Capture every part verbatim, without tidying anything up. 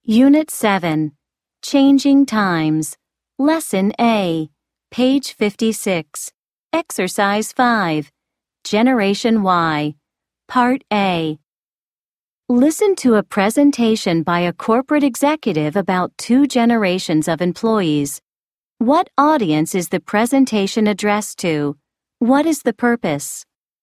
Unit seven, Changing Times, Lesson A, page fifty-six, Exercise five, Generation Y, Part A. Listen to a presentation by a corporate executive about two generations of employees. What audience is the presentation addressed to? What is the purpose?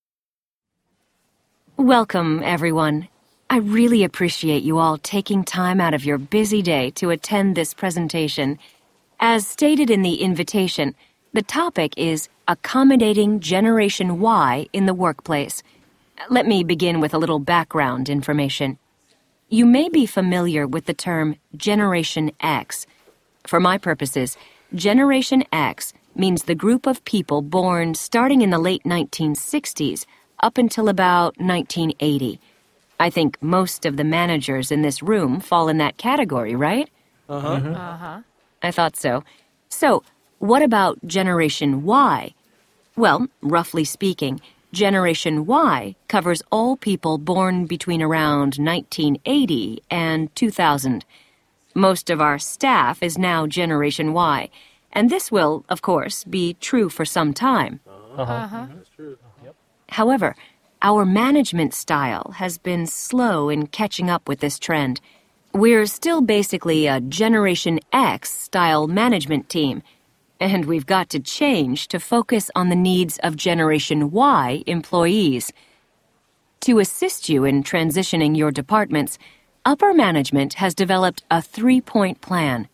Welcome, everyone. I really appreciate you all taking time out of your busy day to attend this presentation. As stated in the invitation, the topic is Accommodating Generation Y in the Workplace. Let me begin with a little background information. You may be familiar with the term Generation X. For my purposes, Generation X means the group of people born starting in the late nineteen sixties up until about nineteen eighty. I think most of the managers in this room fall in that category, right? Uh-huh. Mm-hmm. Uh-huh. I thought so. So, what about Generation Y? Well, roughly speaking, Generation Y covers all people born between around nineteen eighty and two thousand. Most of our staff is now Generation Y, and this will, of course, be true for some time. Uh-huh. Uh-huh. That's true. Yep. However, our management style has been slow in catching up with this trend. We're still basically a Generation X style management team, and we've got to change to focus on the needs of Generation Y employees. To assist you in transitioning your departments, upper management has developed a three-point plan.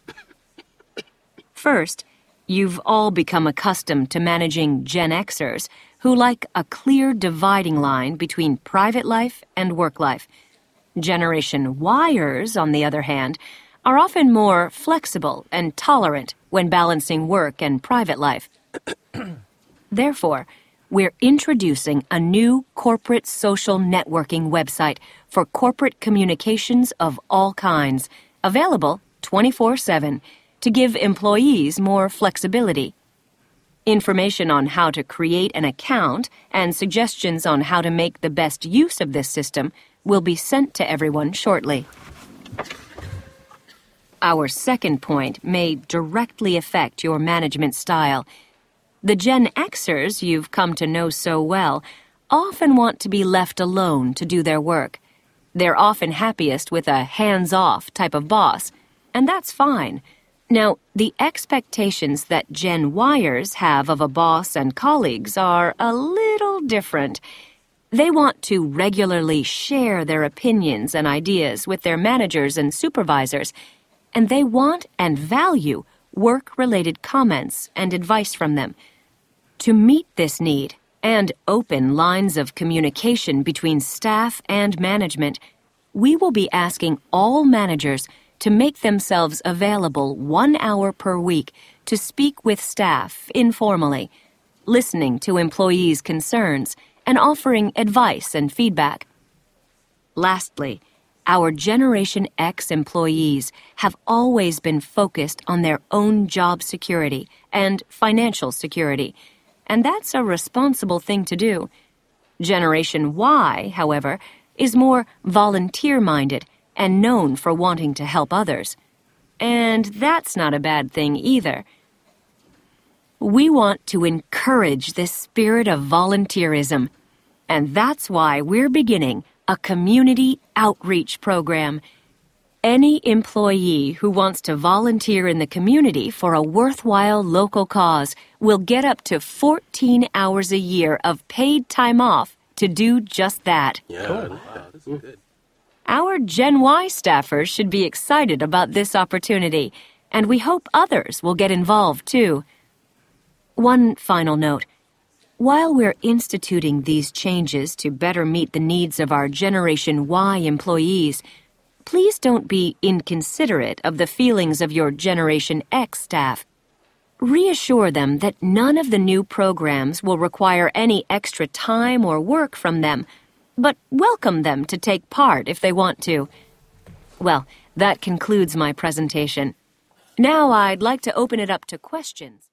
First, you've all become accustomed to managing Gen Xers who like a clear dividing line between private life and work life. Generation Yers, on the other hand, are often more flexible and tolerant when balancing work and private life. Therefore, we're introducing a new corporate social networking website for corporate communications of all kinds, available twenty-four seven, to give employees more flexibility. Information on how to create an account and suggestions on how to make the best use of this system will be sent to everyone shortly. Our second point may directly affect your management style. The Gen Xers you've come to know so well often want to be left alone to do their work. They're often happiest with a hands-off type of boss, and that's fine. Now, the expectations that Gen Yers have of a boss and colleagues are a little different. They want to regularly share their opinions and ideas with their managers and supervisors, and they want and value work-related comments and advice from them. To meet this need and open lines of communication between staff and management, we will be asking all managers to make themselves available one hour per week to speak with staff informally, listening to employees' concerns, and offering advice and feedback. Lastly, our Generation X employees have always been focused on their own job security and financial security, and that's a responsible thing to do. Generation Y, however, is more volunteer-minded and known for wanting to help others. And that's not a bad thing either. We want to encourage this spirit of volunteerism, and that's why we're beginning a community outreach program. Any employee who wants to volunteer in the community for a worthwhile local cause will get up to fourteen hours a year of paid time off to do just that. Yeah, cool. Wow, this is good. Our Gen Y staffers should be excited about this opportunity, and we hope others will get involved too. One final note. While we're instituting these changes to better meet the needs of our Generation Y employees, please don't be inconsiderate of the feelings of your Generation X staff. Reassure them that none of the new programs will require any extra time or work from them, but welcome them to take part if they want to. Well, that concludes my presentation. Now I'd like to open it up to questions.